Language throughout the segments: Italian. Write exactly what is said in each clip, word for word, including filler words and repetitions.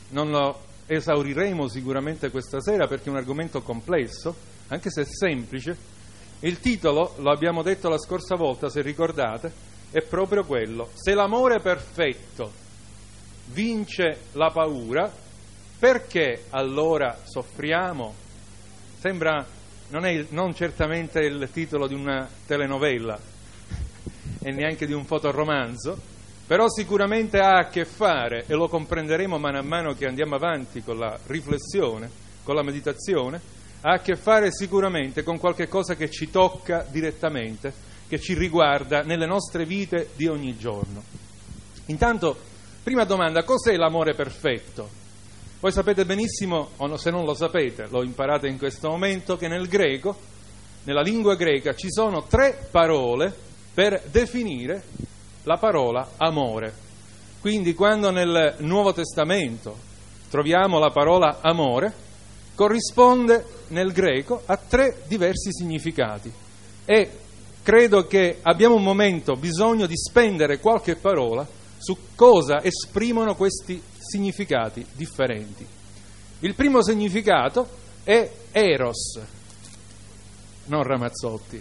non lo esauriremo sicuramente questa sera perché è un argomento complesso, anche se semplice. Il titolo, lo abbiamo detto la scorsa volta, se ricordate, è proprio quello: se l'amore perfetto vince la paura, perché allora soffriamo? Sembra, non è non certamente il titolo di una telenovela e neanche di un fotoromanzo, però sicuramente ha a che fare, e lo comprenderemo mano a mano che andiamo avanti con la riflessione, con la meditazione, ha a che fare sicuramente con qualche cosa che ci tocca direttamente, che ci riguarda nelle nostre vite di ogni giorno. Intanto, prima domanda: cos'è l'amore perfetto? Voi sapete benissimo, o se non lo sapete, lo imparate in questo momento, che nel greco, nella lingua greca, ci sono tre parole per definire la parola amore. Quindi quando nel Nuovo Testamento troviamo la parola amore, corrisponde nel greco a tre diversi significati, e credo che abbiamo un momento bisogno di spendere qualche parola su cosa esprimono questi significati differenti. Il primo significato è eros, non Ramazzotti,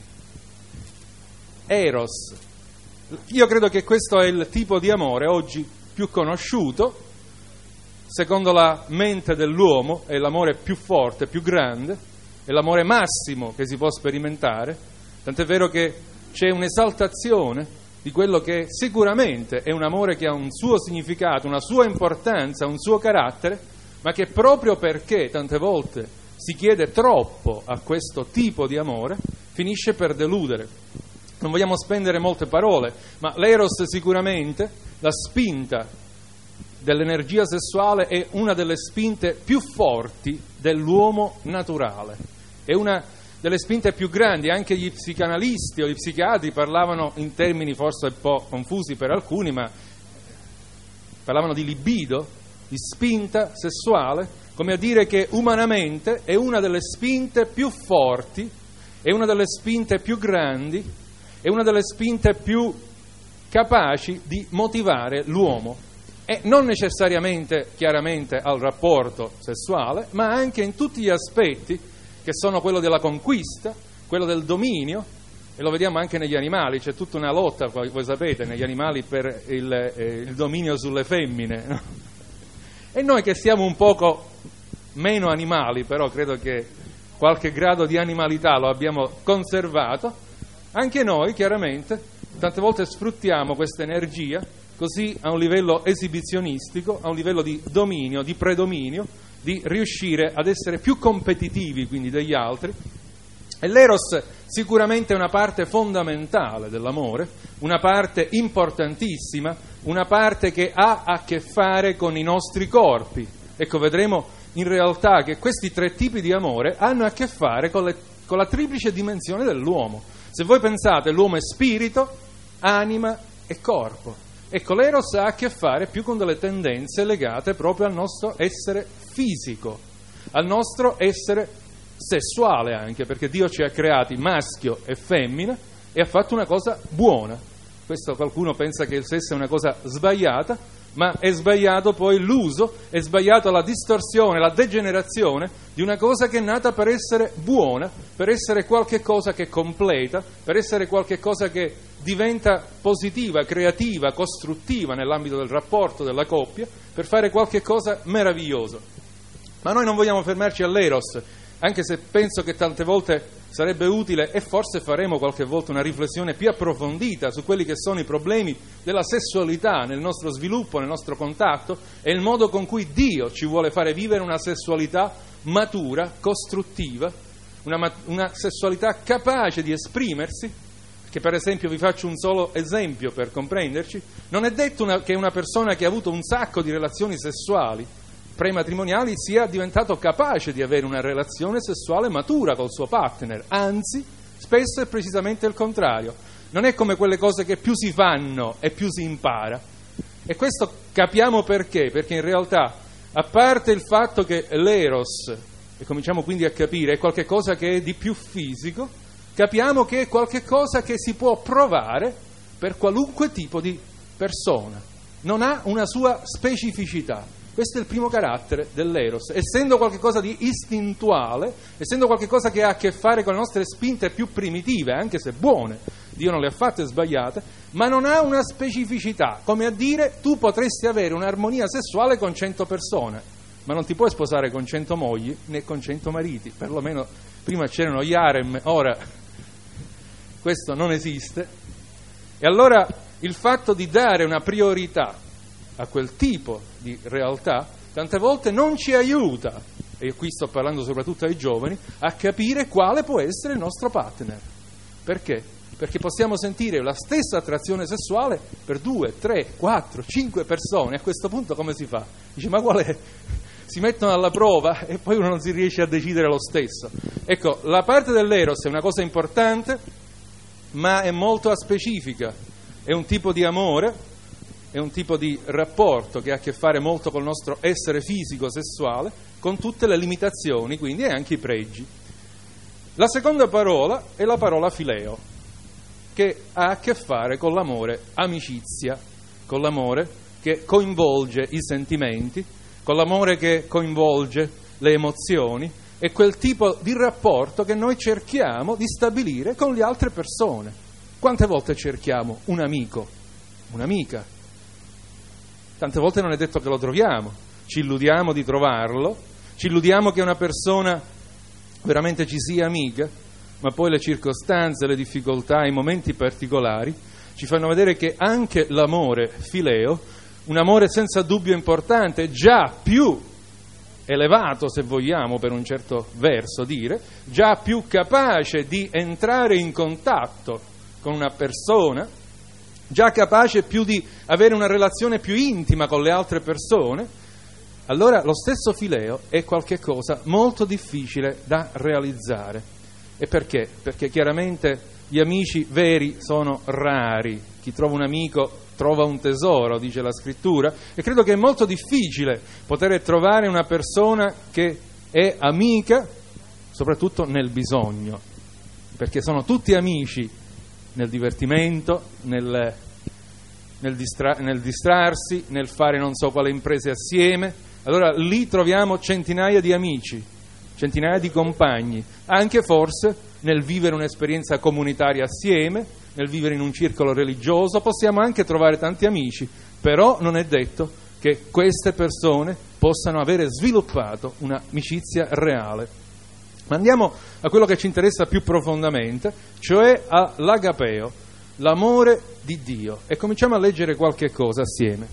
eros. Io credo che questo è il tipo di amore oggi più conosciuto, secondo la mente dell'uomo, è l'amore più forte, più grande, è l'amore massimo che si può sperimentare, tant'è vero che c'è un'esaltazione di quello che sicuramente è un amore che ha un suo significato, una sua importanza, un suo carattere, ma che proprio perché tante volte si chiede troppo a questo tipo di amore, finisce per deludere. Non vogliamo spendere molte parole, ma l'eros sicuramente, la spinta dell'energia sessuale, è una delle spinte più forti dell'uomo naturale, è una delle spinte più grandi. Anche gli psicanalisti o gli psichiatri parlavano in termini forse un po' confusi per alcuni, ma parlavano di libido, di spinta sessuale, come a dire che umanamente è una delle spinte più forti, è una delle spinte più grandi, è una delle spinte più capaci di motivare l'uomo, e non necessariamente chiaramente al rapporto sessuale, ma anche in tutti gli aspetti che sono quello della conquista, quello del dominio, e lo vediamo anche negli animali. C'è tutta una lotta, voi sapete, negli animali per il, eh, il dominio sulle femmine, no? E noi che siamo un poco meno animali, però credo che qualche grado di animalità lo abbiamo conservato, anche noi chiaramente tante volte sfruttiamo questa energia così a un livello esibizionistico, a un livello di dominio, di predominio, di riuscire ad essere più competitivi quindi degli altri. E l'eros sicuramente è una parte fondamentale dell'amore, una parte importantissima, una parte che ha a che fare con i nostri corpi. Ecco, vedremo in realtà che questi tre tipi di amore hanno a che fare con, le, con la triplice dimensione dell'uomo. Se voi pensate, l'uomo è spirito, anima e corpo. Ecco, l'eros ha a che fare più con delle tendenze legate proprio al nostro essere fisico, al nostro essere sessuale anche, perché Dio ci ha creati maschio e femmina e ha fatto una cosa buona. Questo qualcuno pensa che il sesso è una cosa sbagliata, ma è sbagliato poi l'uso, è sbagliato la distorsione, la degenerazione di una cosa che è nata per essere buona, per essere qualche cosa che completa, per essere qualche cosa che diventa positiva, creativa, costruttiva nell'ambito del rapporto, della coppia, per fare qualche cosa meraviglioso. Ma noi non vogliamo fermarci all'eros, anche se penso che tante volte sarebbe utile, e forse faremo qualche volta una riflessione più approfondita su quelli che sono i problemi della sessualità nel nostro sviluppo, nel nostro contatto, e il modo con cui Dio ci vuole fare vivere una sessualità matura, costruttiva, una, una sessualità capace di esprimersi. Che per esempio, vi faccio un solo esempio per comprenderci, non è detto una, che una persona che ha avuto un sacco di relazioni sessuali prematrimoniali sia diventato capace di avere una relazione sessuale matura col suo partner, anzi, spesso è precisamente il contrario. Non è come quelle cose che più si fanno e più si impara. E questo capiamo perché, perché in realtà, a parte il fatto che l'eros, e cominciamo quindi a capire, è qualche cosa che è di più fisico, capiamo che è qualche cosa che si può provare per qualunque tipo di persona. Non ha una sua specificità. Questo è il primo carattere dell'eros, essendo qualcosa di istintuale, essendo qualcosa che ha a che fare con le nostre spinte più primitive, anche se buone, Dio non le ha fatte sbagliate, ma non ha una specificità, come a dire tu potresti avere un'armonia sessuale con cento persone, ma non ti puoi sposare con cento mogli né con cento mariti, perlomeno prima c'erano gli harem, ora questo non esiste. E allora il fatto di dare una priorità a quel tipo di realtà tante volte non ci aiuta, e qui sto parlando soprattutto ai giovani, a capire quale può essere il nostro partner. Perché? Perché possiamo sentire la stessa attrazione sessuale per due, tre, quattro, cinque persone. A questo punto come si fa? Dice, ma qual è? Si mettono alla prova e poi uno non si riesce a decidere lo stesso. Ecco, la parte dell'eros è una cosa importante, ma è molto aspecifica. È un tipo di amore, è un tipo di rapporto che ha a che fare molto col nostro essere fisico, sessuale, con tutte le limitazioni, quindi, e anche i pregi. La seconda parola è la parola fileo, che ha a che fare con l'amore amicizia, con l'amore che coinvolge i sentimenti, con l'amore che coinvolge le emozioni, è quel tipo di rapporto che noi cerchiamo di stabilire con le altre persone. Quante volte cerchiamo un amico, un'amica? Tante volte non è detto che lo troviamo, ci illudiamo di trovarlo, ci illudiamo che una persona veramente ci sia amica, ma poi le circostanze, le difficoltà, i momenti particolari ci fanno vedere che anche l'amore fileo, un amore senza dubbio importante, già più elevato se vogliamo per un certo verso dire, già più capace di entrare in contatto con una persona, già capace più di avere una relazione più intima con le altre persone, allora lo stesso fileo è qualcosa molto difficile da realizzare. E perché? Perché chiaramente gli amici veri sono rari. Chi trova un amico trova un tesoro, dice la scrittura, e credo che è molto difficile poter trovare una persona che è amica, soprattutto nel bisogno, perché sono tutti amici nel divertimento, nel, nel, distra- nel distrarsi, nel fare non so quale imprese assieme. Allora lì troviamo centinaia di amici, centinaia di compagni, anche forse nel vivere un'esperienza comunitaria assieme, nel vivere in un circolo religioso, possiamo anche trovare tanti amici, però non è detto che queste persone possano avere sviluppato un'amicizia reale. Ma andiamo a quello che ci interessa più profondamente, cioè all'agapeo, l'amore di Dio, e cominciamo a leggere qualche cosa assieme.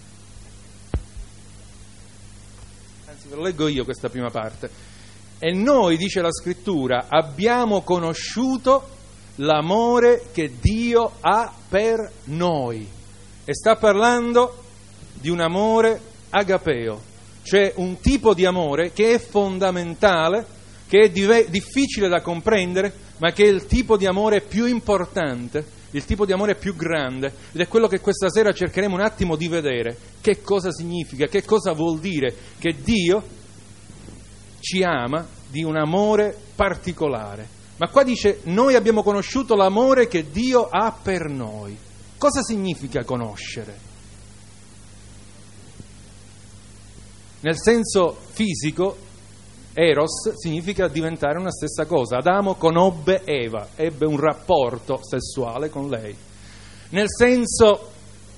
Anzi, ve lo leggo io questa prima parte. E noi, dice la scrittura, abbiamo conosciuto l'amore che Dio ha per noi. E sta parlando di un amore agapeo, cioè un tipo di amore che è fondamentale, che è div- difficile da comprendere, ma che è il tipo di amore più importante, il tipo di amore più grande, ed è quello che questa sera cercheremo un attimo di vedere. Che cosa significa, che cosa vuol dire che Dio ci ama di un amore particolare. Ma qua dice, noi abbiamo conosciuto l'amore che Dio ha per noi. Cosa significa conoscere? Nel senso fisico, eros significa diventare una stessa cosa. Adamo conobbe Eva, ebbe un rapporto sessuale con lei. Nel senso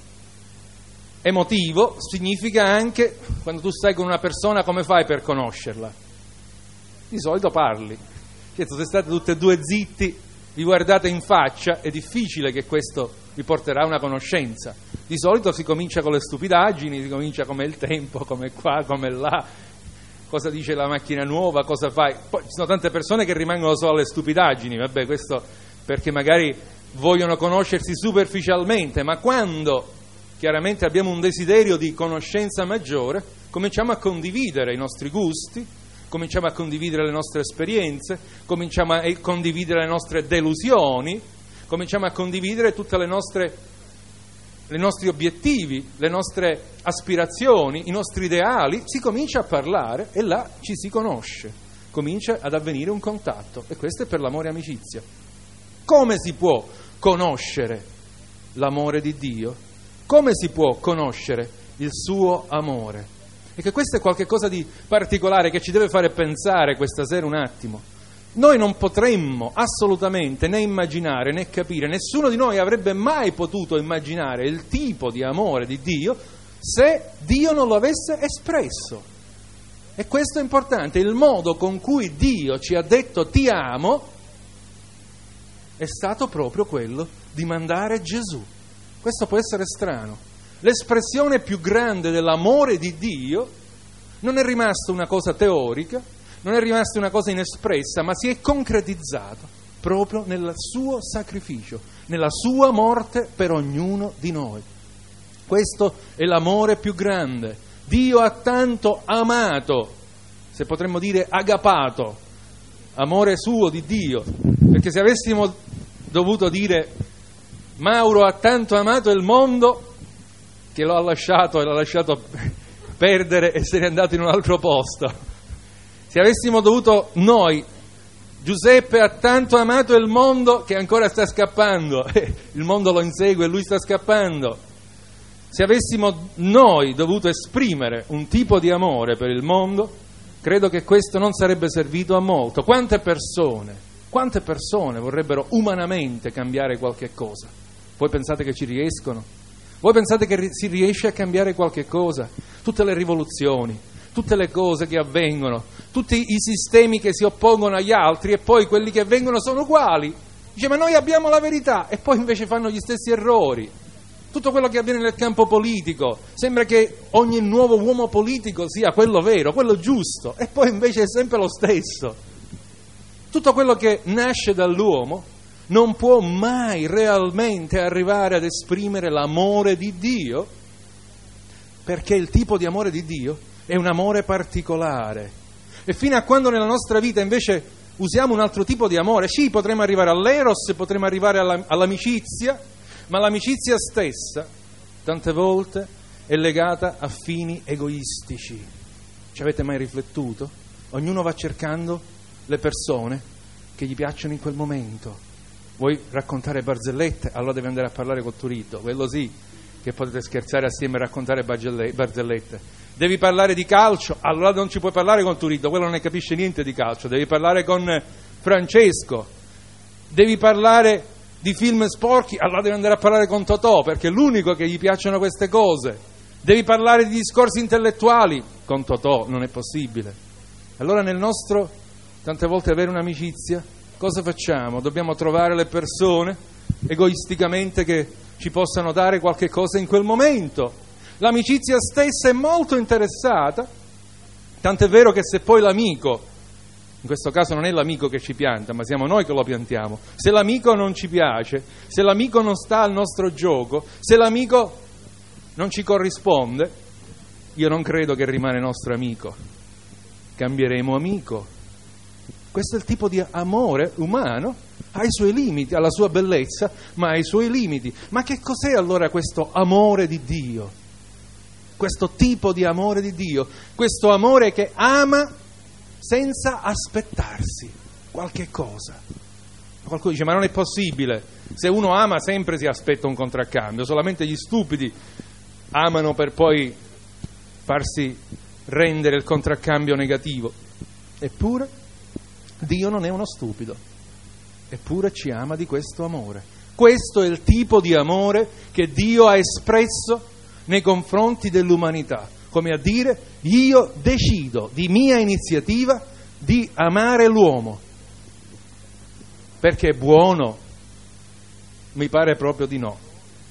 emotivo significa anche, quando tu stai con una persona, come fai per conoscerla? Di solito parli. Certo, se state tutti e due zitti, vi guardate in faccia, è difficile che questo vi porterà a una conoscenza. Di solito si comincia con le stupidaggini, si comincia come il tempo, come qua, come là, cosa dice la macchina nuova, cosa fai. Poi ci sono tante persone che rimangono solo alle stupidaggini, vabbè, questo perché magari vogliono conoscersi superficialmente, ma quando chiaramente abbiamo un desiderio di conoscenza maggiore, cominciamo a condividere i nostri gusti, cominciamo a condividere le nostre esperienze, cominciamo a condividere le nostre delusioni, cominciamo a condividere tutte le nostre, i nostri obiettivi, le nostre aspirazioni, i nostri ideali, si comincia a parlare e là ci si conosce, comincia ad avvenire un contatto, e questo è per l'amore e amicizia. Come si può conoscere l'amore di Dio? Come si può conoscere il suo amore? E che questo è qualcosa di particolare che ci deve fare pensare questa sera un attimo. Noi non potremmo assolutamente né immaginare né capire, nessuno di noi avrebbe mai potuto immaginare il tipo di amore di Dio se Dio non lo avesse espresso. E questo è importante, il modo con cui Dio ci ha detto ti amo è stato proprio quello di mandare Gesù. Questo può essere strano. L'espressione più grande dell'amore di Dio non è rimasta una cosa teorica, non è rimasta una cosa inespressa, ma si è concretizzato proprio nel suo sacrificio, nella sua morte per ognuno di noi. Questo è l'amore più grande. Dio ha tanto amato, se potremmo dire agapato, amore suo di Dio, perché se avessimo dovuto dire Mauro ha tanto amato il mondo che lo ha lasciato e l'ha lasciato perdere e se n'è andato in un altro posto. Se avessimo dovuto noi, Giuseppe ha tanto amato il mondo che ancora sta scappando, il mondo lo insegue e lui sta scappando. Se avessimo noi dovuto esprimere un tipo di amore per il mondo, credo che questo non sarebbe servito a molto. Quante persone, quante persone vorrebbero umanamente cambiare qualche cosa? Voi pensate che ci riescono? Voi pensate che si riesce a cambiare qualche cosa? Tutte le rivoluzioni, tutte le cose che avvengono, tutti i sistemi che si oppongono agli altri e poi quelli che vengono sono uguali. Dice, ma noi abbiamo la verità e poi invece fanno gli stessi errori. Tutto quello che avviene nel campo politico, sembra che ogni nuovo uomo politico sia quello vero, quello giusto, e poi invece è sempre lo stesso. Tutto quello che nasce dall'uomo non può mai realmente arrivare ad esprimere l'amore di Dio, perché il tipo di amore di Dio è un amore particolare. E fino a quando nella nostra vita invece usiamo un altro tipo di amore, sì, potremo arrivare all'eros, potremo arrivare alla, all'amicizia, ma l'amicizia stessa tante volte è legata a fini egoistici. Ci avete mai riflettuto? Ognuno va cercando le persone che gli piacciono in quel momento. Vuoi raccontare barzellette? Allora devi andare a parlare col Turito, quello sì, che potete scherzare assieme e raccontare barzellette. Devi parlare di calcio? Allora non ci puoi parlare con Turito, quello non ne capisce niente di calcio. Devi parlare con Francesco. Devi parlare di film sporchi? Allora devi andare a parlare con Totò, perché è l'unico che gli piacciono queste cose. Devi parlare di discorsi intellettuali? Con Totò non è possibile. Allora nel nostro, tante volte avere un'amicizia, cosa facciamo? Dobbiamo trovare le persone egoisticamente che ci possano dare qualche cosa in quel momento. L'amicizia stessa è molto interessata, tant'è vero che se poi l'amico, in questo caso non è l'amico che ci pianta, ma siamo noi che lo piantiamo, se l'amico non ci piace, se l'amico non sta al nostro gioco, se l'amico non ci corrisponde, io non credo che rimane nostro amico, cambieremo amico. Questo è il tipo di amore umano, ha i suoi limiti, ha la sua bellezza, ma ha i suoi limiti. Ma che cos'è allora questo amore di Dio? Questo tipo di amore di Dio, questo amore che ama senza aspettarsi qualche cosa. Qualcuno dice, ma non è possibile, se uno ama sempre si aspetta un contraccambio, solamente gli stupidi amano per poi farsi rendere il contraccambio negativo. Eppure Dio non è uno stupido, eppure ci ama di questo amore. Questo è il tipo di amore che Dio ha espresso nei confronti dell'umanità, come a dire, io decido di mia iniziativa di amare l'uomo. Perché è buono? Mi pare proprio di no.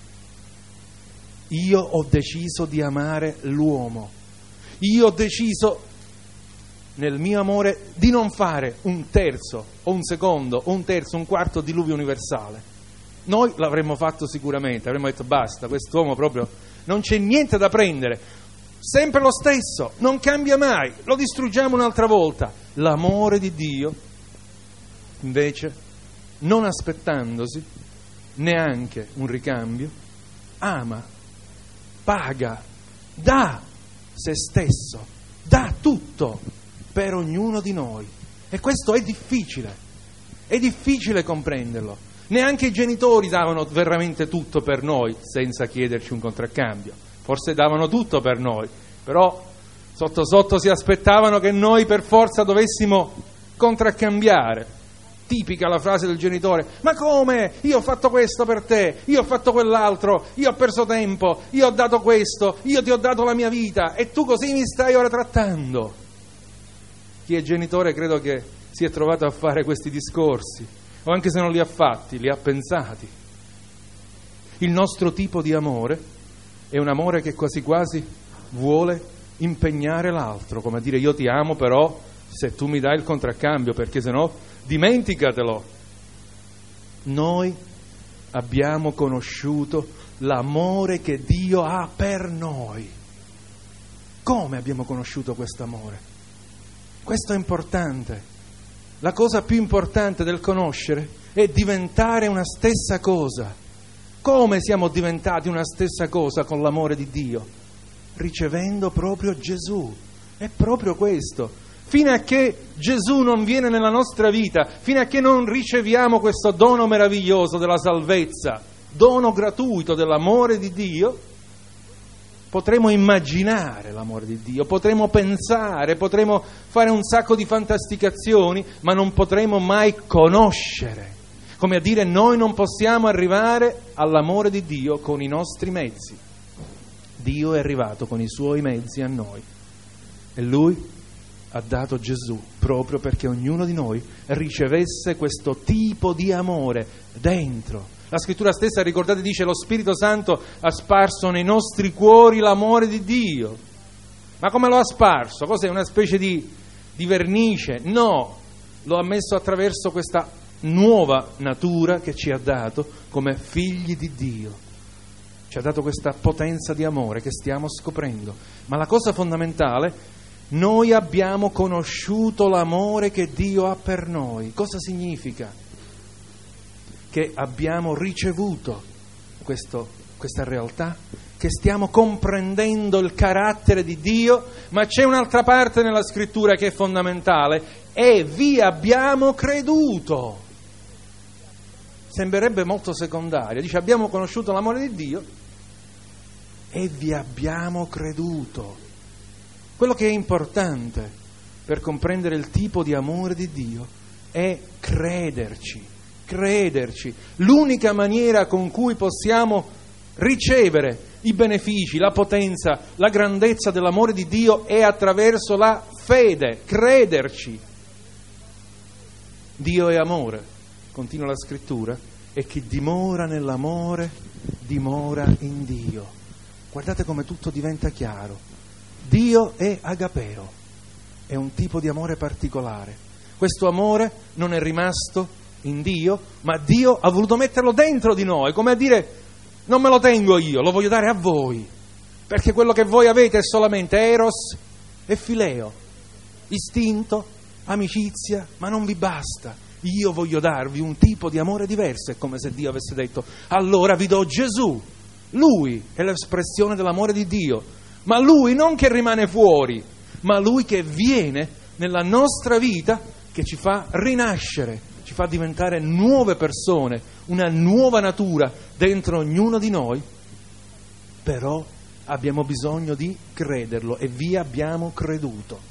Io ho deciso di amare l'uomo. Io ho deciso nel mio amore di non fare un terzo, o un secondo, o un terzo, un quarto diluvio universale. Noi l'avremmo fatto sicuramente, avremmo detto basta, quest'uomo proprio non c'è niente da prendere, sempre lo stesso, non cambia mai, lo distruggiamo un'altra volta. L'amore di Dio, invece, non aspettandosi neanche un ricambio, ama, paga, dà se stesso, dà tutto per ognuno di noi. E questo è difficile, è difficile comprenderlo. Neanche i genitori davano veramente tutto per noi senza chiederci un contraccambio. Forse davano tutto per noi, però Sotto sotto si aspettavano che noi per forza dovessimo contraccambiare. Tipica la frase del genitore: ma come? Io ho fatto questo per te, io ho fatto quell'altro, io ho perso tempo, io ho dato questo, io ti ho dato la mia vita e tu così mi stai ora trattando. Chi è genitore credo che si è trovato a fare questi discorsi, o anche se non li ha fatti, li ha pensati. Il nostro tipo di amore è un amore che quasi quasi vuole impegnare l'altro, come a dire: io ti amo, però se tu mi dai il contraccambio, perché se no dimenticatelo. Noi abbiamo conosciuto l'amore che Dio ha per noi. Come abbiamo conosciuto quest'amore? Questo è importante. La cosa più importante del conoscere è diventare una stessa cosa. Come siamo diventati una stessa cosa con l'amore di Dio? Ricevendo proprio Gesù. È proprio questo. Fino a che Gesù non viene nella nostra vita, fino a che non riceviamo questo dono meraviglioso della salvezza, dono gratuito dell'amore di Dio, potremo immaginare l'amore di Dio, potremo pensare, potremo fare un sacco di fantasticazioni, ma non potremo mai conoscere. Come a dire, noi non possiamo arrivare all'amore di Dio con i nostri mezzi. Dio è arrivato con i suoi mezzi a noi e Lui ha dato Gesù proprio perché ognuno di noi ricevesse questo tipo di amore dentro. La scrittura stessa, ricordate, dice: lo Spirito Santo ha sparso nei nostri cuori l'amore di Dio. Ma come lo ha sparso? Cos'è? Una specie di, di vernice? No, lo ha messo attraverso questa nuova natura che ci ha dato come figli di Dio. Ci ha dato questa potenza di amore che stiamo scoprendo. Ma la cosa fondamentale: noi abbiamo conosciuto l'amore che Dio ha per noi. Cosa significa? Che abbiamo ricevuto questo, questa realtà, che stiamo comprendendo il carattere di Dio, ma c'è un'altra parte nella scrittura che è fondamentale: e vi abbiamo creduto. Sembrerebbe molto secondaria. Dice: abbiamo conosciuto l'amore di Dio e vi abbiamo creduto. Quello che è importante per comprendere il tipo di amore di Dio è crederci, crederci. L'unica maniera con cui possiamo ricevere i benefici, la potenza, la grandezza dell'amore di Dio è attraverso la fede, crederci. Dio è amore, continua la scrittura, e chi dimora nell'amore dimora in Dio. Guardate come tutto diventa chiaro. Dio è agapeo, è un tipo di amore particolare. Questo amore non è rimasto in Dio, ma Dio ha voluto metterlo dentro di noi, come a dire: non me lo tengo io, lo voglio dare a voi, perché quello che voi avete è solamente eros e fileo, istinto, amicizia, ma non vi basta. Io voglio darvi un tipo di amore diverso. È come se Dio avesse detto: allora vi do Gesù. Lui è l'espressione dell'amore di Dio. Ma Lui non che rimane fuori, ma Lui che viene nella nostra vita, che ci fa rinascere, ci fa diventare nuove persone, una nuova natura dentro ognuno di noi. Però abbiamo bisogno di crederlo e vi abbiamo creduto.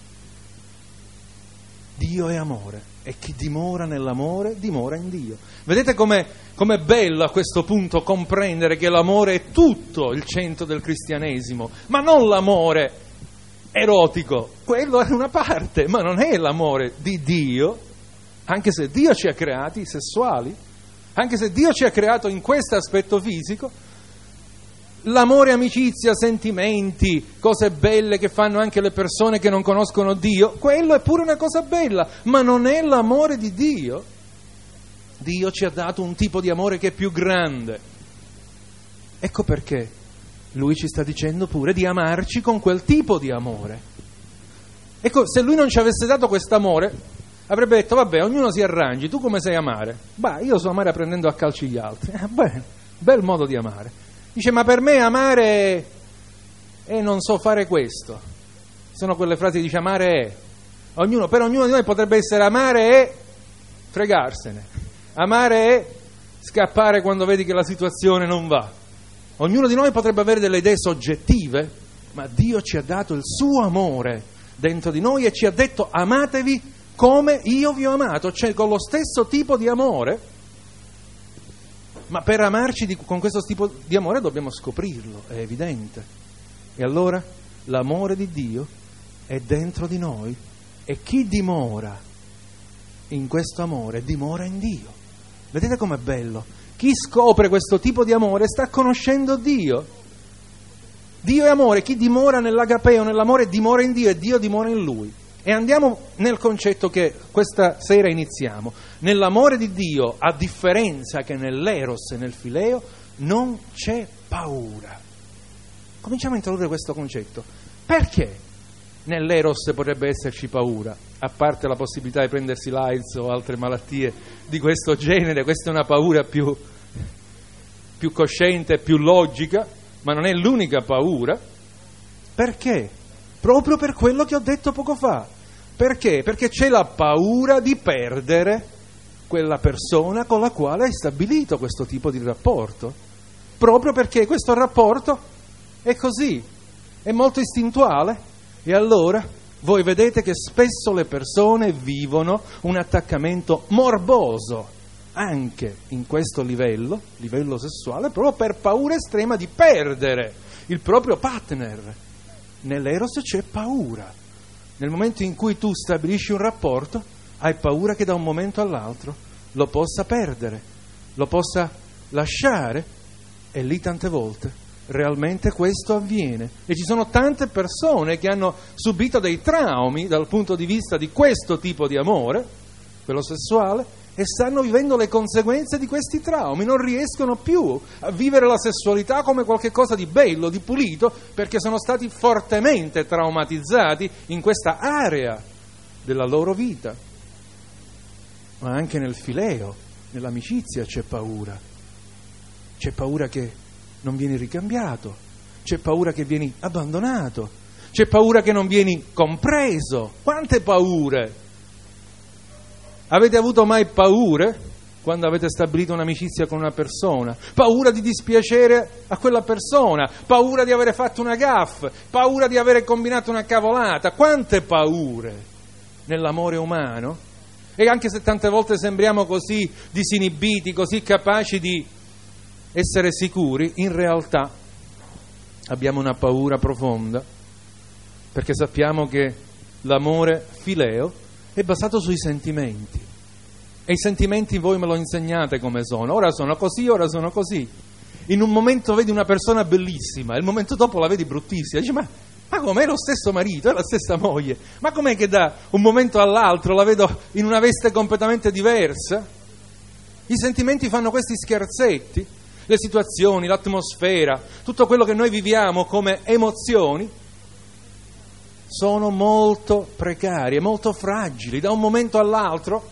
Dio è amore e chi dimora nell'amore dimora in Dio. Vedete com'è, com'è bello a questo punto comprendere che l'amore è tutto il centro del cristianesimo, ma non l'amore erotico, quello è una parte, ma non è l'amore di Dio, anche se Dio ci ha creati sessuali, anche se Dio ci ha creato in questo aspetto fisico. L'amore, amicizia, sentimenti, cose belle che fanno anche le persone che non conoscono Dio, quello è pure una cosa bella, ma non è l'amore di Dio. Dio ci ha dato un tipo di amore che è più grande. Ecco perché Lui ci sta dicendo pure di amarci con quel tipo di amore. Ecco, se Lui non ci avesse dato quest'amore, avrebbe detto: vabbè, ognuno si arrangi, tu come sai amare? Beh, io so amare prendendo a calci gli altri. Eh, beh, bel modo di amare. Dice: ma per me amare è non so fare questo. Sono quelle frasi che dice: amare è. Ognuno, per ognuno di noi potrebbe essere amare è fregarsene. Amare è scappare quando vedi che la situazione non va. Ognuno di noi potrebbe avere delle idee soggettive ma Dio ci ha dato il suo amore dentro di noi e ci ha detto amatevi come io vi ho amato, cioè con lo stesso tipo di amore, ma per amarci di, con questo tipo di amore dobbiamo scoprirlo, è evidente. E allora l'amore di Dio è dentro di noi e chi dimora in questo amore dimora in Dio. Vedete com'è bello? Chi scopre questo tipo di amore sta conoscendo Dio. Dio è amore, chi dimora nell'agapeo, nell'amore, dimora in Dio e Dio dimora in lui. E andiamo nel concetto che questa sera iniziamo. Nell'amore di Dio, a differenza che nell'eros e nel fileo, non c'è paura. Cominciamo a introdurre questo concetto. Perché nell'eros potrebbe esserci paura? A parte la possibilità di prendersi l'AIDS o altre malattie di questo genere, questa è una paura più, più cosciente, più logica, ma non è l'unica paura. Perché? Proprio per quello che ho detto poco fa. Perché? Perché c'è la paura di perdere quella persona con la quale hai stabilito questo tipo di rapporto. Proprio perché questo rapporto è così, è molto istintuale. E allora voi vedete che spesso le persone vivono un attaccamento morboso anche in questo livello, livello sessuale, proprio per paura estrema di perdere il proprio partner. Nell'eros c'è paura. Nel momento in cui tu stabilisci un rapporto, hai paura che da un momento all'altro lo possa perdere, lo possa lasciare, e lì tante volte realmente questo avviene. E ci sono tante persone che hanno subito dei traumi dal punto di vista di questo tipo di amore, quello sessuale, e stanno vivendo le conseguenze di questi traumi, non riescono più a vivere la sessualità come qualcosa di bello, di pulito, perché sono stati fortemente traumatizzati in questa area della loro vita. Ma anche nel fileo, nell'amicizia c'è paura. C'è paura che non vieni ricambiato, c'è paura che vieni abbandonato, c'è paura che non vieni compreso. Quante paure! Avete avuto mai paure quando avete stabilito un'amicizia con una persona? Paura di dispiacere a quella persona, paura di avere fatto una gaffe, paura di avere combinato una cavolata. Quante paure nell'amore umano? E anche se tante volte sembriamo così disinibiti, così capaci di essere sicuri, in realtà abbiamo una paura profonda, perché sappiamo che l'amore fileo è basato sui sentimenti, e i sentimenti voi me lo insegnate come sono, ora sono così, ora sono così. In un momento vedi una persona bellissima, e il momento dopo la vedi bruttissima, dici ma, ma com'è lo stesso marito, è la stessa moglie, ma com'è che da un momento all'altro la vedo in una veste completamente diversa? I sentimenti fanno questi scherzetti, le situazioni, l'atmosfera, tutto quello che noi viviamo come emozioni sono molto precarie, molto fragili. Da un momento all'altro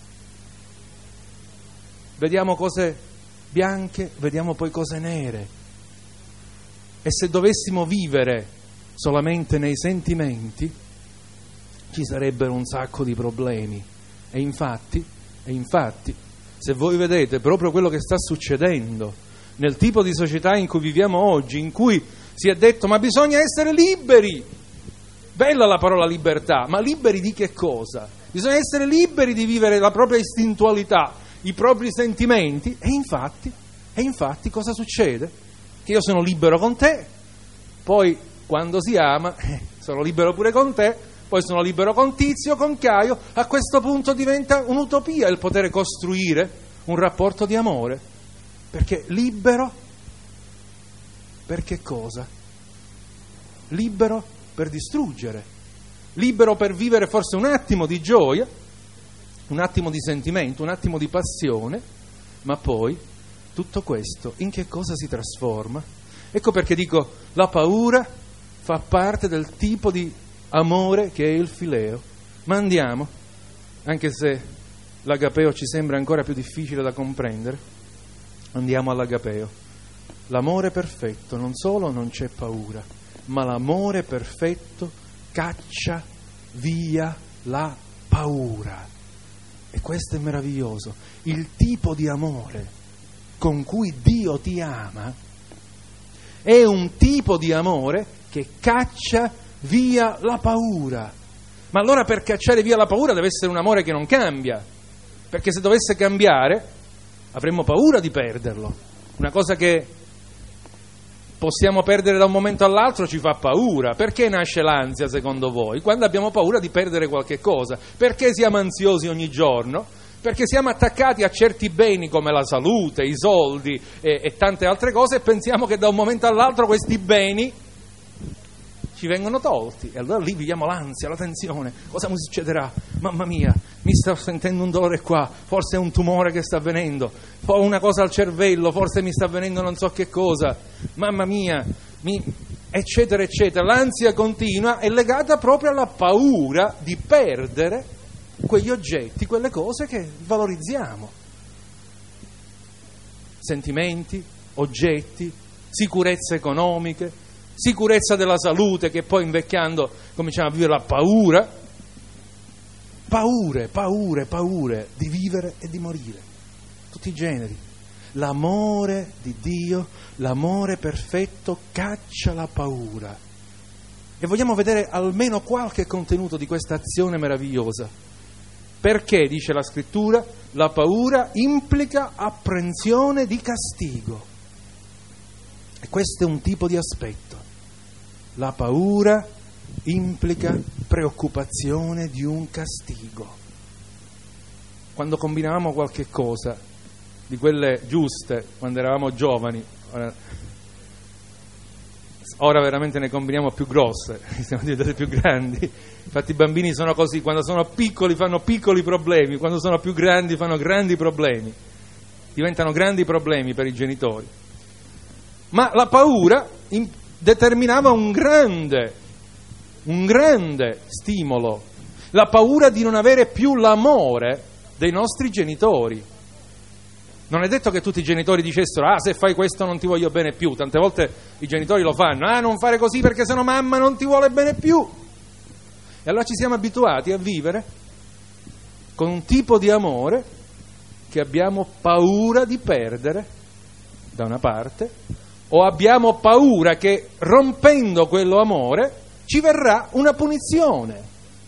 vediamo cose bianche, vediamo poi cose nere. E se dovessimo vivere solamente nei sentimenti, ci sarebbero un sacco di problemi. E infatti, e infatti, se voi vedete proprio quello che sta succedendo nel tipo di società in cui viviamo oggi, in cui si è detto ma bisogna essere liberi, bella la parola libertà, ma liberi di che cosa? Bisogna essere liberi di vivere la propria istintualità, i propri sentimenti, e infatti, e infatti cosa succede? Che io sono libero con te, poi quando si ama eh, sono libero pure con te, poi sono libero con Tizio, con Caio, a questo punto diventa un'utopia il poter costruire un rapporto di amore. Perché libero, per che cosa? Libero per distruggere, libero per vivere forse un attimo di gioia, un attimo di sentimento, un attimo di passione, ma poi tutto questo in che cosa si trasforma? Ecco perché dico, la paura fa parte del tipo di amore che è il fileo. Ma andiamo, anche se l'agapeo ci sembra ancora più difficile da comprendere, andiamo all'agapeo. L'amore perfetto non solo non c'è paura, ma l'amore perfetto caccia via la paura. E questo è meraviglioso. Il tipo di amore con cui Dio ti ama è un tipo di amore che caccia via la paura. Ma allora per cacciare via la paura deve essere un amore che non cambia, perché se dovesse cambiare avremmo paura di perderlo. Una cosa che possiamo perdere da un momento all'altro ci fa paura. Perché nasce l'ansia secondo voi? Quando abbiamo paura di perdere qualche cosa. Perché siamo ansiosi ogni giorno? Perché siamo attaccati a certi beni come la salute, i soldi e, e tante altre cose e pensiamo che da un momento all'altro questi beni ci vengono tolti e allora lì viviamo l'ansia, la tensione. Cosa mi succederà? Mamma mia, mi sto sentendo un dolore qua, forse è un tumore che sta avvenendo, ho una cosa al cervello, forse mi sta avvenendo non so che cosa, mamma mia, mi... eccetera eccetera. L'ansia continua è legata proprio alla paura di perdere quegli oggetti, quelle cose che valorizziamo. Sentimenti, oggetti, sicurezze economiche, sicurezza della salute, che poi invecchiando cominciamo a vivere la paura, paure, paure, paure di vivere e di morire, tutti i generi. L'amore di Dio, l'amore perfetto caccia la paura. E vogliamo vedere almeno qualche contenuto di questa azione meravigliosa. Perché, dice la Scrittura, la paura implica apprensione di castigo. E questo è un tipo di aspetto. La paura implica preoccupazione di un castigo. Quando combinavamo qualche cosa, di quelle giuste, quando eravamo giovani, ora, ora veramente ne combiniamo più grosse, siamo diventati più grandi. Infatti i bambini sono così, quando sono piccoli fanno piccoli problemi, quando sono più grandi fanno grandi problemi, diventano grandi problemi per i genitori. Ma la paura in, determinava un grande, un grande stimolo, la paura di non avere più l'amore dei nostri genitori. Non è detto che tutti i genitori dicessero: ah, se fai questo non ti voglio bene più. Tante volte i genitori lo fanno: ah, non fare così perché sennò mamma non ti vuole bene più. E allora ci siamo abituati a vivere con un tipo di amore che abbiamo paura di perdere, da una parte, o abbiamo paura che rompendo quello amore ci verrà una punizione,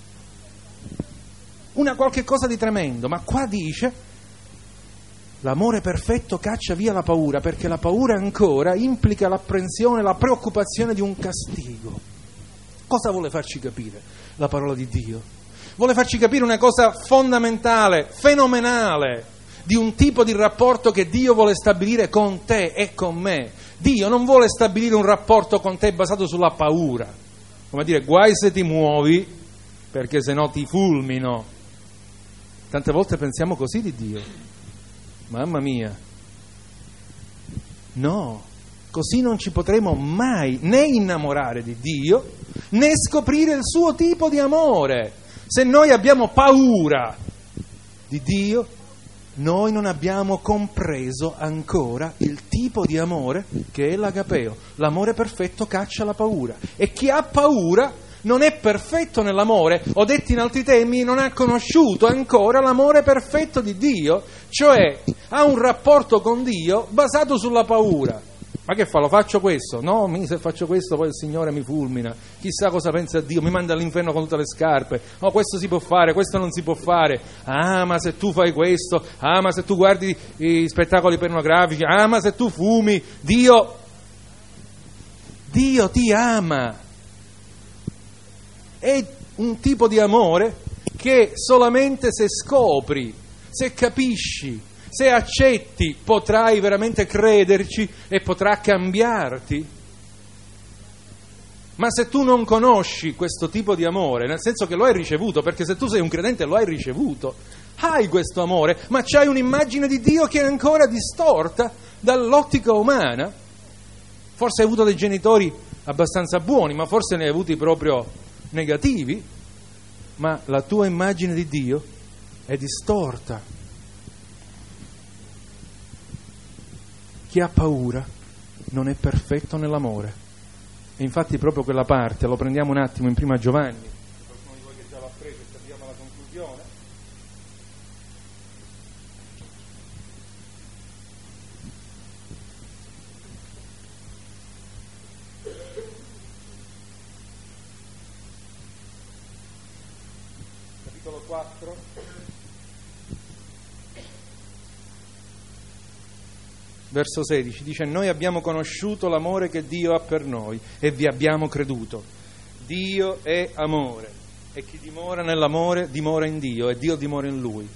una qualche cosa di tremendo. Ma qua dice: l'amore perfetto caccia via la paura, perché la paura ancora implica l'apprensione, la preoccupazione di un castigo. Cosa vuole farci capire la parola di Dio? Vuole farci capire una cosa fondamentale, fenomenale, di un tipo di rapporto che Dio vuole stabilire con te e con me. Dio non vuole stabilire un rapporto con te basato sulla paura. Come dire, guai se ti muovi, perché se no ti fulmino. Tante volte pensiamo così di Dio. Mamma mia, no, così non ci potremo mai né innamorare di Dio né scoprire il suo tipo di amore. Se noi abbiamo paura di Dio, noi non abbiamo compreso ancora il tipo di amore che è l'agapeo. L'amore perfetto caccia la paura, e chi ha paura non è perfetto nell'amore, o detti in altri termini, non ha conosciuto ancora l'amore perfetto di Dio, cioè ha un rapporto con Dio basato sulla paura. Ma che fa? Lo faccio questo? No, se faccio questo poi il Signore mi fulmina, chissà cosa pensa Dio, mi manda all'inferno con tutte le scarpe. No, questo si può fare, questo non si può fare. Ah, ma se tu fai questo, ah, ma se tu guardi i spettacoli pornografici, ah, ma se tu fumi, Dio, Dio ti ama. È un tipo di amore che solamente se scopri, se capisci, se accetti, potrai veramente crederci e potrà cambiarti. Ma se tu non conosci questo tipo di amore, nel senso che lo hai ricevuto, perché se tu sei un credente lo hai ricevuto, hai questo amore, ma c'hai un'immagine di Dio che è ancora distorta dall'ottica umana. Forse hai avuto dei genitori abbastanza buoni, ma forse ne hai avuti proprio negativi, ma la tua immagine di Dio è distorta. Chi ha paura non è perfetto nell'amore. E infatti proprio quella parte, lo prendiamo un attimo in prima Giovanni, qualcuno di voi che già l'ha preso e arriviamo alla conclusione. capitolo quattro, verso sedici, dice: noi abbiamo conosciuto l'amore che Dio ha per noi e vi abbiamo creduto. Dio è amore e chi dimora nell'amore dimora in Dio e Dio dimora in lui.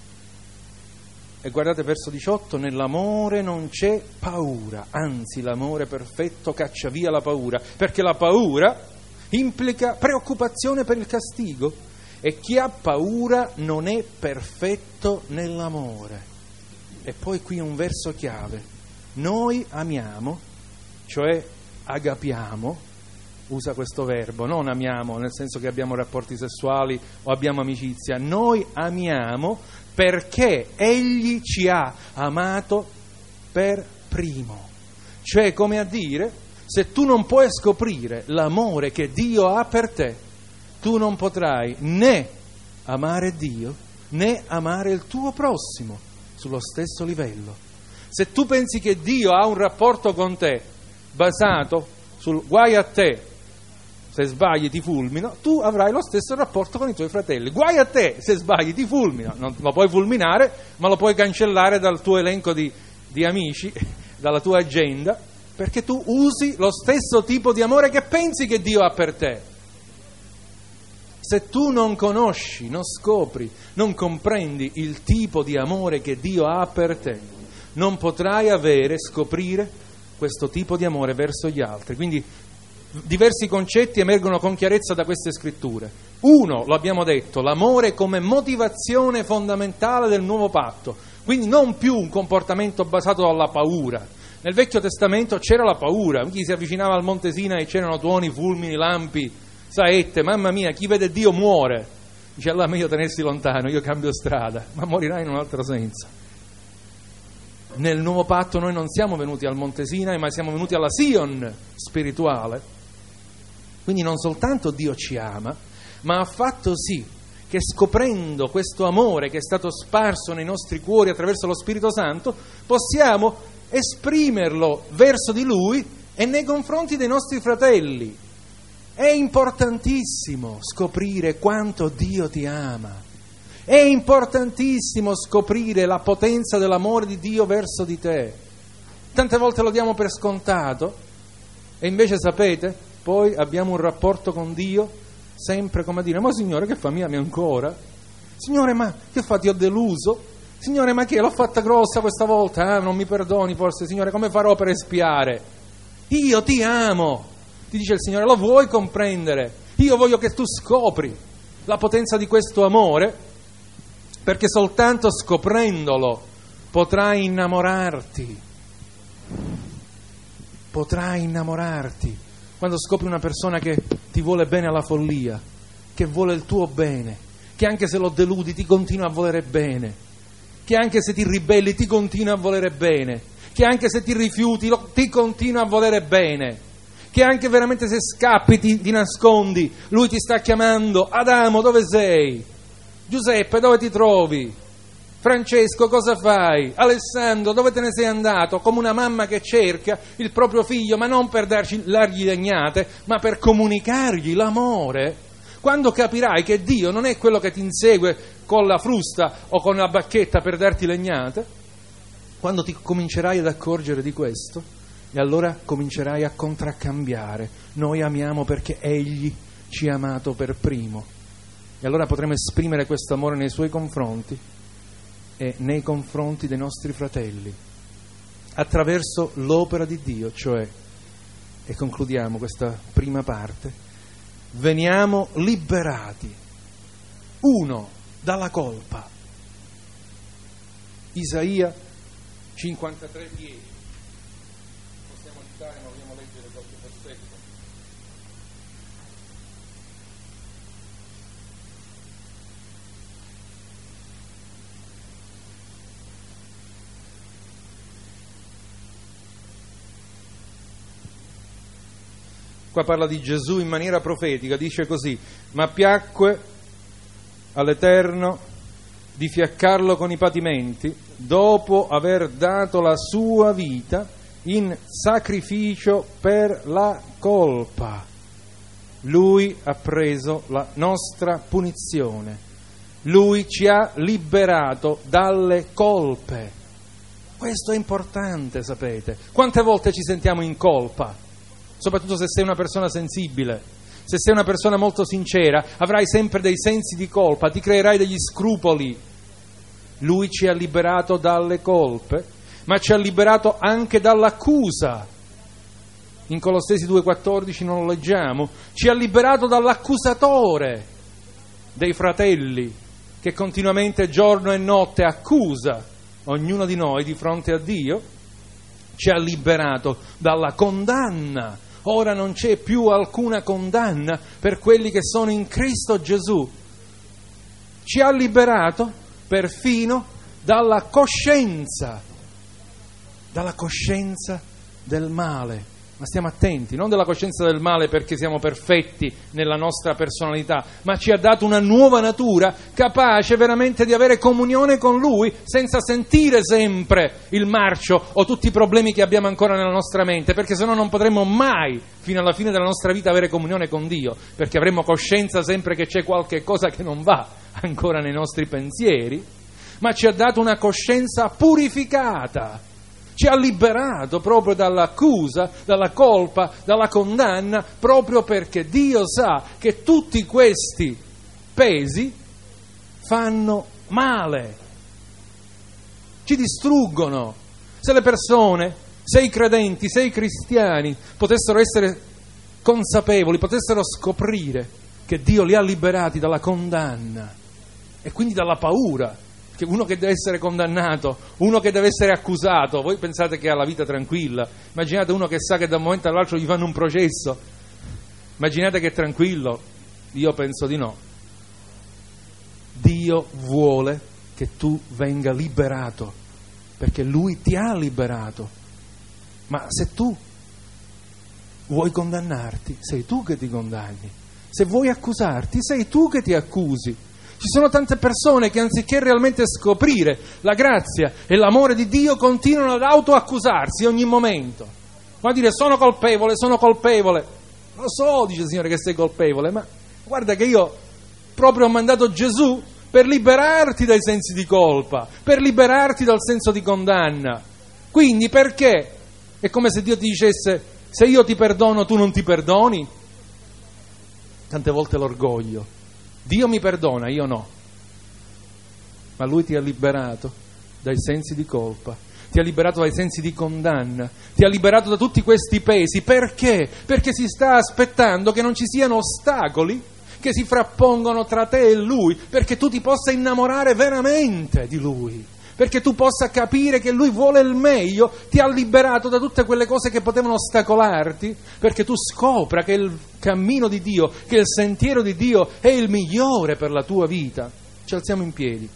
E guardate verso diciotto: nell'amore non c'è paura, anzi l'amore perfetto caccia via la paura, perché la paura implica preoccupazione per il castigo e chi ha paura non è perfetto nell'amore. E poi qui un verso chiave: noi amiamo, cioè agapiamo, usa questo verbo, non amiamo nel senso che abbiamo rapporti sessuali o abbiamo amicizia, noi amiamo perché Egli ci ha amato per primo. Cioè, come a dire, se tu non puoi scoprire l'amore che Dio ha per te, tu non potrai né amare Dio né amare il tuo prossimo sullo stesso livello. Se tu pensi che Dio ha un rapporto con te basato sul guai a te, se sbagli ti fulmino, tu avrai lo stesso rapporto con i tuoi fratelli. Guai a te se sbagli ti fulmino, non lo puoi fulminare, ma lo puoi cancellare dal tuo elenco di, di amici, dalla tua agenda, perché tu usi lo stesso tipo di amore che pensi che Dio ha per te. Se tu non conosci, non scopri, non comprendi il tipo di amore che Dio ha per te, non potrai avere, scoprire questo tipo di amore verso gli altri. Quindi diversi concetti emergono con chiarezza da queste scritture. Uno, lo abbiamo detto, l'amore come motivazione fondamentale del nuovo patto, quindi non più un comportamento basato sulla paura. Nel Vecchio Testamento c'era la paura, chi si avvicinava al Monte Sinai c'erano tuoni, fulmini, lampi, saette, mamma mia, chi vede Dio muore. Dice: allora meglio tenersi lontano, io cambio strada, ma morirai in un altro senso. Nel nuovo patto noi non siamo venuti al Monte Sinai, ma siamo venuti alla Sion spirituale. Quindi non soltanto Dio ci ama, ma ha fatto sì che scoprendo questo amore che è stato sparso nei nostri cuori attraverso lo Spirito Santo, possiamo esprimerlo verso di Lui e nei confronti dei nostri fratelli. È importantissimo scoprire quanto Dio ti ama. È importantissimo scoprire la potenza dell'amore di Dio verso di te. Tante volte lo diamo per scontato e invece, sapete, poi abbiamo un rapporto con Dio sempre come a dire: ma Signore, che fa, mi ami ancora? Signore, ma che fa, ti ho deluso? Signore, ma che l'ho fatta grossa questa volta? Ah, non mi perdoni forse? Signore, come farò per espiare? Io ti amo, ti dice il Signore, lo vuoi comprendere? Io voglio che tu scopri la potenza di questo amore, perché soltanto scoprendolo potrai innamorarti. Potrai innamorarti. Quando scopri una persona che ti vuole bene alla follia, che vuole il tuo bene, che anche se lo deludi ti continua a volere bene, che anche se ti ribelli ti continua a volere bene, che anche se ti rifiuti lo, ti continua a volere bene, che anche veramente se scappi ti, ti nascondi, lui ti sta chiamando: Adamo, dove sei? Giuseppe, dove ti trovi? Francesco, cosa fai? Alessandro, dove te ne sei andato? Come una mamma che cerca il proprio figlio, ma non per dargli, dargli legnate, ma per comunicargli l'amore. Quando capirai che Dio non è quello che ti insegue con la frusta o con la bacchetta per darti legnate, quando ti comincerai ad accorgere di questo, e allora comincerai a contraccambiare. Noi amiamo perché Egli ci ha amato per primo. E allora potremo esprimere questo amore nei Suoi confronti e nei confronti dei nostri fratelli, attraverso l'opera di Dio, cioè, e concludiamo questa prima parte, veniamo liberati, uno, dalla colpa. Isaia cinquantatré dieci. Possiamo citare, ma vogliamo leggere qualche versetto. Qua parla di Gesù in maniera profetica, dice così: ma piacque all'Eterno di fiaccarlo con i patimenti, dopo aver dato la sua vita in sacrificio per la colpa. Lui ha preso la nostra punizione Lui ci ha liberato dalle colpe. Questo è importante, sapete. Quante volte ci sentiamo in colpa? Soprattutto se sei una persona sensibile, se sei una persona molto sincera, avrai sempre dei sensi di colpa, ti creerai degli scrupoli. Lui ci ha liberato dalle colpe, ma ci ha liberato anche dall'accusa. In Colossesi due quattordici non lo leggiamo. Ci ha liberato dall'accusatore dei fratelli, che continuamente giorno e notte accusa ognuno di noi di fronte a Dio. Ci ha liberato dalla condanna. Ora non c'è più alcuna condanna per quelli che sono in Cristo Gesù. Ci ha liberato perfino dalla coscienza, dalla coscienza del male. Ma stiamo attenti, non della coscienza del male perché siamo perfetti nella nostra personalità, ma ci ha dato una nuova natura capace veramente di avere comunione con Lui senza sentire sempre il marcio o tutti i problemi che abbiamo ancora nella nostra mente, perché sennò non potremmo mai, fino alla fine della nostra vita, avere comunione con Dio, perché avremo coscienza sempre che c'è qualche cosa che non va ancora nei nostri pensieri. Ma ci ha dato una coscienza purificata. Ci ha liberato proprio dall'accusa, dalla colpa, dalla condanna, proprio perché Dio sa che tutti questi pesi fanno male, ci distruggono. Se le persone, se i credenti, se i cristiani potessero essere consapevoli, potessero scoprire che Dio li ha liberati dalla condanna e quindi dalla paura, che uno che deve essere condannato, uno che deve essere accusato, voi pensate che ha la vita tranquilla? Immaginate uno che sa che da un momento all'altro gli fanno un processo, immaginate che è tranquillo? Io penso di no. Dio vuole che tu venga liberato, perché Lui ti ha liberato. Ma se tu vuoi condannarti, sei tu che ti condanni. Se vuoi accusarti, sei tu che ti accusi. Ci sono tante persone che anziché realmente scoprire la grazia e l'amore di Dio continuano ad autoaccusarsi ogni momento. Ma dire sono colpevole, sono colpevole. Lo so, dice il Signore che sei colpevole, ma guarda che io proprio ho mandato Gesù per liberarti dai sensi di colpa, per liberarti dal senso di condanna. Quindi perché? È come se Dio ti dicesse se io ti perdono tu non ti perdoni? Tante volte l'orgoglio. Dio mi perdona, io no. Ma Lui ti ha liberato dai sensi di colpa, ti ha liberato dai sensi di condanna, ti ha liberato da tutti questi pesi. Perché? Perché si sta aspettando che non ci siano ostacoli che si frappongono tra te e Lui, perché tu ti possa innamorare veramente di Lui, perché tu possa capire che Lui vuole il meglio. Ti ha liberato da tutte quelle cose che potevano ostacolarti, perché tu scopra che il cammino di Dio, che il sentiero di Dio è il migliore per la tua vita. Ci alziamo in piedi.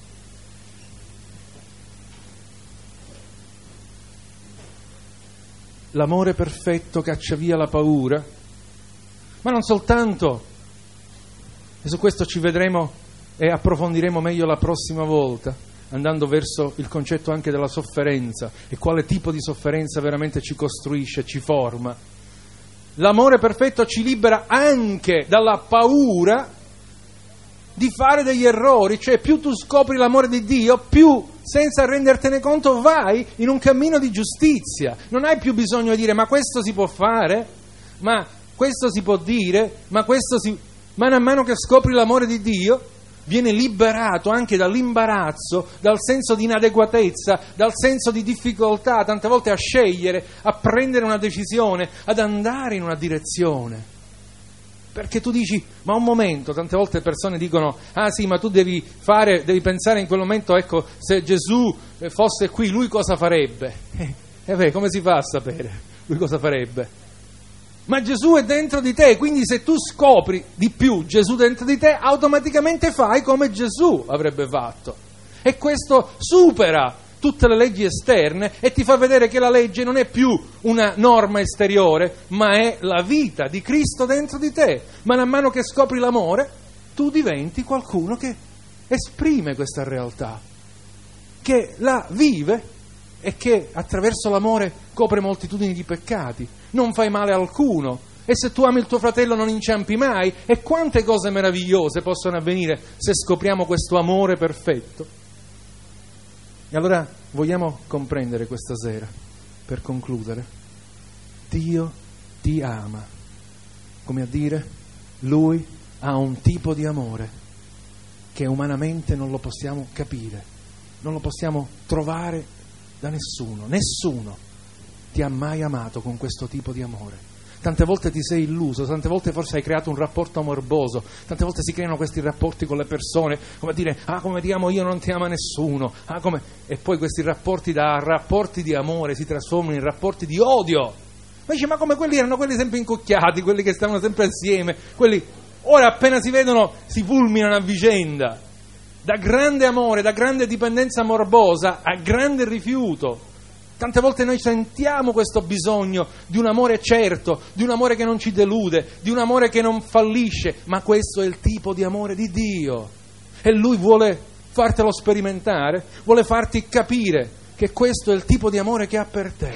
L'amore perfetto caccia via la paura, ma non soltanto, e su questo ci vedremo e approfondiremo meglio la prossima volta, andando verso il concetto anche della sofferenza e quale tipo di sofferenza veramente ci costruisce, ci forma. L'amore perfetto ci libera anche dalla paura di fare degli errori, cioè più tu scopri l'amore di Dio, più senza rendertene conto vai in un cammino di giustizia. Non hai più bisogno di dire ma questo si può fare, ma questo si può dire, ma questo si... Man mano che scopri l'amore di Dio, viene liberato anche dall'imbarazzo, dal senso di inadeguatezza, dal senso di difficoltà, tante volte a scegliere, a prendere una decisione, ad andare in una direzione. Perché tu dici, ma un momento, tante volte le persone dicono, ah sì, ma tu devi fare, devi pensare in quel momento, ecco, se Gesù fosse qui, lui cosa farebbe? E eh, beh, come si fa a sapere lui cosa farebbe? Ma Gesù è dentro di te, quindi se tu scopri di più Gesù dentro di te, automaticamente fai come Gesù avrebbe fatto. E questo supera tutte le leggi esterne e ti fa vedere che la legge non è più una norma esteriore, ma è la vita di Cristo dentro di te. Man mano che scopri l'amore, tu diventi qualcuno che esprime questa realtà, che la vive e che attraverso l'amore copre moltitudini di peccati. Non fai male a alcuno, E se tu ami il tuo fratello non inciampi mai. E quante cose meravigliose possono avvenire se scopriamo questo amore perfetto. E allora vogliamo comprendere questa sera, per concludere, Dio ti ama, come a dire, Lui ha un tipo di amore che umanamente non lo possiamo capire, non lo possiamo trovare da nessuno. Nessuno ti ha mai amato con questo tipo di amore. Tante volte ti sei illuso, tante volte forse hai creato un rapporto morboso, tante volte si creano questi rapporti con le persone, come a dire, ah come ti amo io non ti ama nessuno, ah come... e poi questi rapporti da rapporti di amore si trasformano in rapporti di odio. Ma dice, ma come quelli erano quelli sempre incucchiati, quelli che stavano sempre assieme, quelli ora appena si vedono si fulminano a vicenda, da grande amore, da grande dipendenza morbosa a grande rifiuto. Tante volte noi sentiamo questo bisogno di un amore certo, di un amore che non ci delude, di un amore che non fallisce, ma questo è il tipo di amore di Dio. E Lui vuole fartelo sperimentare, vuole farti capire che questo è il tipo di amore che ha per te.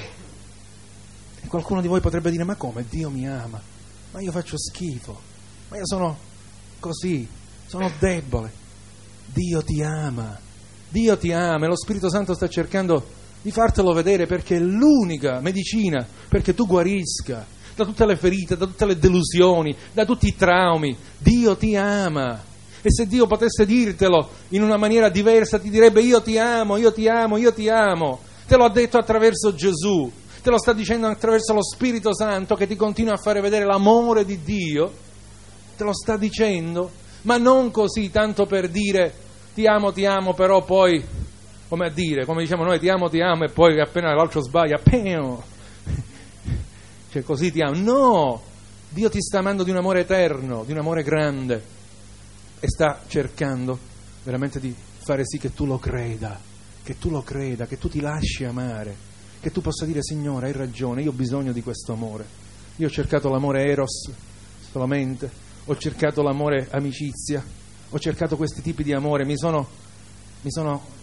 E qualcuno di voi potrebbe dire, ma come? Dio mi ama, ma io faccio schifo, ma io sono così, sono debole. Dio ti ama, Dio ti ama e lo Spirito Santo sta cercando di fartelo vedere, perché è l'unica medicina perché tu guarisca da tutte le ferite, da tutte le delusioni, da tutti i traumi. Dio ti ama. E se Dio potesse dirtelo in una maniera diversa ti direbbe io ti amo, io ti amo, io ti amo. Te lo ha detto attraverso Gesù, te lo sta dicendo attraverso lo Spirito Santo che ti continua a fare vedere l'amore di Dio. Te lo sta dicendo, ma non così tanto per dire ti amo, ti amo, però poi come a dire, come diciamo noi, ti amo, ti amo, e poi appena l'altro sbaglia, peo, cioè così ti amo. No, Dio ti sta amando di un amore eterno, di un amore grande, e sta cercando veramente di fare sì che tu lo creda, che tu lo creda, che tu ti lasci amare, che tu possa dire, Signore, hai ragione, io ho bisogno di questo amore. Io ho cercato l'amore eros solamente, ho cercato l'amore amicizia, ho cercato questi tipi di amore, mi sono, mi sono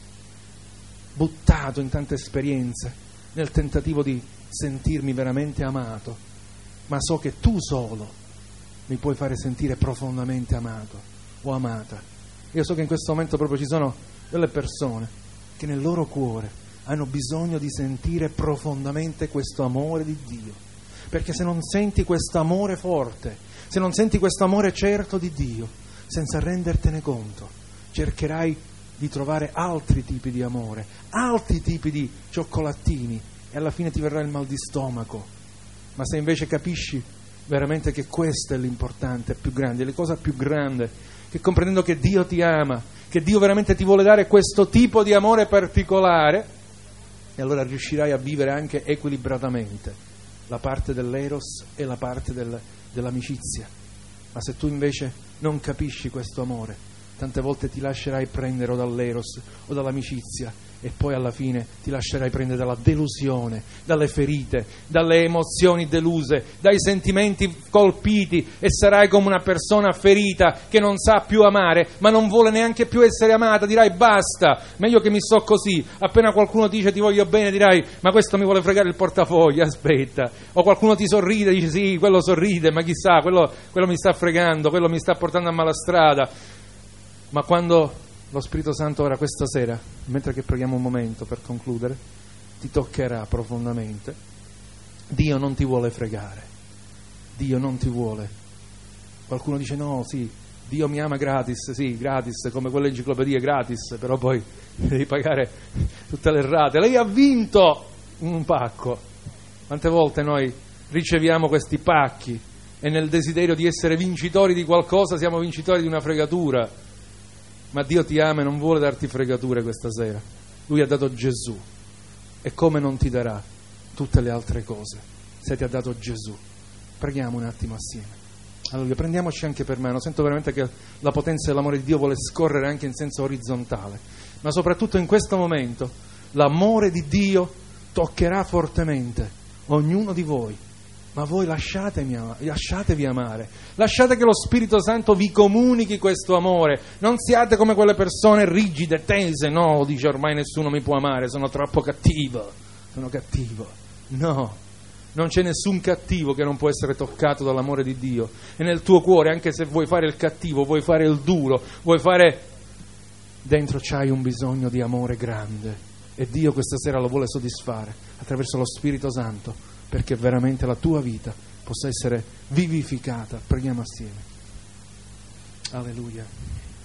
buttato in tante esperienze nel tentativo di sentirmi veramente amato, ma so che tu solo mi puoi fare sentire profondamente amato o amata. Io so che in questo momento proprio ci sono delle persone che nel loro cuore hanno bisogno di sentire profondamente questo amore di Dio, perché se non senti questo amore forte, se non senti questo amore certo di Dio, senza rendertene conto, cercherai di trovare altri tipi di amore, altri tipi di cioccolatini, e alla fine ti verrà il mal di stomaco. Ma se invece capisci veramente che questo è l'importante, più grande, la cosa più grande, che comprendendo che Dio ti ama, che Dio veramente ti vuole dare questo tipo di amore particolare, e allora riuscirai a vivere anche equilibratamente la parte dell'eros e la parte del, dell'amicizia. Ma se tu invece non capisci questo amore, tante volte ti lascerai prendere o dall'eros o dall'amicizia, e poi alla fine ti lascerai prendere dalla delusione, dalle ferite, dalle emozioni deluse, dai sentimenti colpiti, e sarai come una persona ferita che non sa più amare, ma non vuole neanche più essere amata. Dirai basta, meglio che mi sto così. Appena qualcuno dice ti voglio bene, dirai ma questo mi vuole fregare il portafoglio, aspetta. O qualcuno ti sorride, dici sì, quello sorride, ma chissà, quello, quello mi sta fregando, quello mi sta portando a mala strada. Ma quando lo Spirito Santo ora questa sera, mentre che preghiamo un momento per concludere, ti toccherà profondamente, Dio non ti vuole fregare, Dio non ti vuole. Qualcuno dice no, sì, Dio mi ama gratis, sì, gratis, come quelle enciclopedie gratis, però poi devi pagare tutte le rate. Lei ha vinto un pacco. Quante volte noi riceviamo questi pacchi e nel desiderio di essere vincitori di qualcosa siamo vincitori di una fregatura. Ma Dio ti ama e non vuole darti fregature questa sera. Lui ha dato Gesù, e come non ti darà tutte le altre cose se ti ha dato Gesù? Preghiamo un attimo assieme. Allora, prendiamoci anche per mano. Sento veramente che la potenza dell'amore di Dio vuole scorrere anche in senso orizzontale, ma soprattutto in questo momento l'amore di Dio toccherà fortemente ognuno di voi. Ma voi lasciatemi, lasciatevi amare, lasciate che lo Spirito Santo vi comunichi questo amore. Non siate come quelle persone rigide, tese, no, dice ormai nessuno mi può amare, sono troppo cattivo, sono cattivo. No, Non c'è nessun cattivo che non può essere toccato dall'amore di Dio. E nel tuo cuore, anche se vuoi fare il cattivo, vuoi fare il duro, vuoi fare... dentro c'hai un bisogno di amore grande. E Dio questa sera lo vuole soddisfare attraverso lo Spirito Santo, perché veramente la tua vita possa essere vivificata. Preghiamo assieme. Alleluia.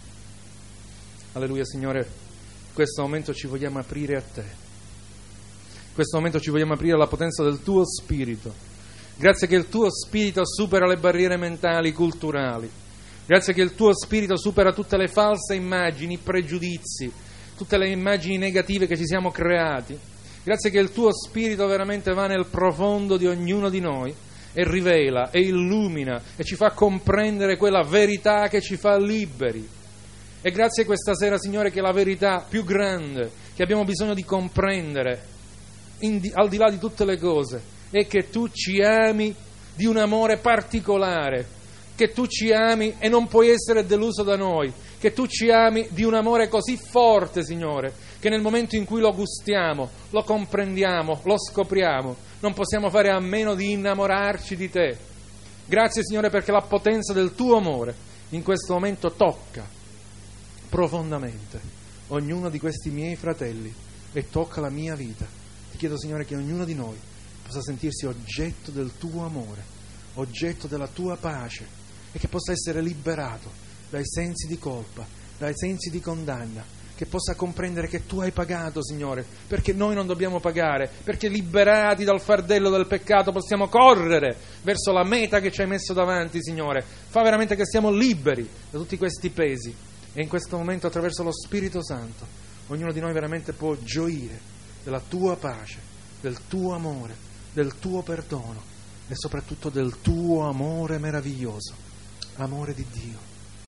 Alleluia, Signore. In questo momento ci vogliamo aprire a Te. In questo momento ci vogliamo aprire alla potenza del Tuo Spirito. Grazie che il Tuo Spirito supera le barriere mentali, culturali. Grazie che il Tuo Spirito supera tutte le false immagini, i pregiudizi, tutte le immagini negative che ci siamo creati. Grazie che il Tuo Spirito veramente va nel profondo di ognuno di noi e rivela, e illumina, e ci fa comprendere quella verità che ci fa liberi. E grazie questa sera, Signore, che la verità più grande che abbiamo bisogno di comprendere, in, al di là di tutte le cose, è che Tu ci ami di un amore particolare, che Tu ci ami e non puoi essere deluso da noi, che Tu ci ami di un amore così forte, Signore, che nel momento in cui lo gustiamo, lo comprendiamo, lo scopriamo, non possiamo fare a meno di innamorarci di Te. Grazie, Signore, perché la potenza del Tuo amore in questo momento tocca profondamente ognuno di questi miei fratelli e tocca la mia vita. Ti chiedo, Signore, che ognuno di noi possa sentirsi oggetto del Tuo amore, oggetto della Tua pace, e che possa essere liberato dai sensi di colpa, dai sensi di condanna, che possa comprendere che Tu hai pagato, Signore, perché noi non dobbiamo pagare, perché liberati dal fardello del peccato possiamo correre verso la meta che ci hai messo davanti, Signore. Fa veramente che siamo liberi da tutti questi pesi, e in questo momento, attraverso lo Spirito Santo, ognuno di noi veramente può gioire della Tua pace, del Tuo amore, del Tuo perdono e soprattutto del Tuo amore meraviglioso, amore di Dio.